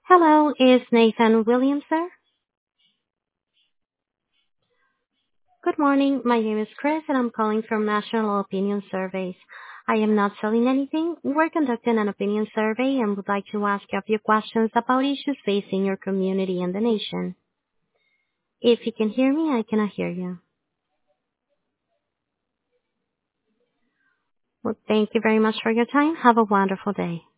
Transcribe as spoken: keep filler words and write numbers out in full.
Hello, is Nathan Williams there? Good morning. My name is Chris, and I'm calling from National Opinion Surveys. I am not selling anything. We're conducting an opinion survey and would like to ask you a few questions about issues facing your community and the nation. If you can hear me, I cannot hear you. Well, thank you very much for your time. Have a wonderful day.